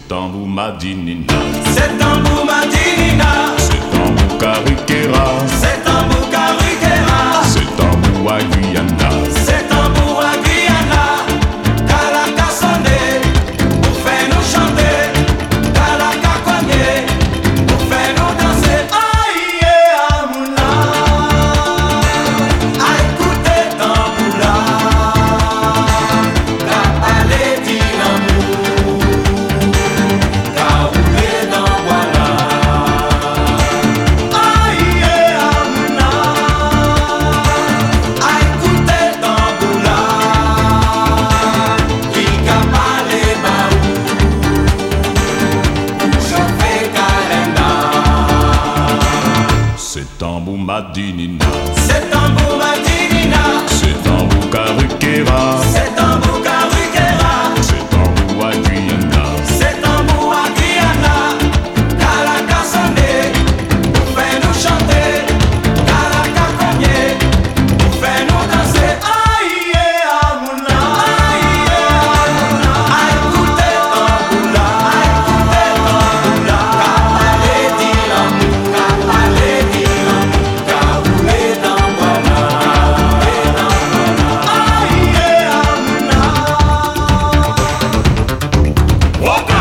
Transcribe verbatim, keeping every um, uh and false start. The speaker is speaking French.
tambour madinina, c'est tambour madinina, c'est tambour carriquera, c'est tambour carriquera, c'est tambour à Guyana, c'est tambour à Guyana, Kalaka sonne, pour faire nous chanter, Kalaka cogner, pour faire nous danser. Aïe Amouna, à écouter tambour là, qu'à aller dire l'amour, qu'à rouler dans voilà. Aïe Amouna, à écouter tambour là, qui qu'a parlé baou, chauffer calenda. c'est tambour madinina, C'est tambour madinina, c'est tambour carriquera, c'est tambour carriquera, c'est tambour à Guyana, c'est tambour à Guyana, Kalaka sonne, pour faire nous chanter, Kalaka cogner, pour faire nous danser. Aïe Amouna, aïe Amouna, à écouter tambour là, à écouter tambour là, qu'à aller dire l'amour, qu'à aller dire l'amour, qu'à rouler dans voilà, rouler dans voilà. Aïe Amouna. Woka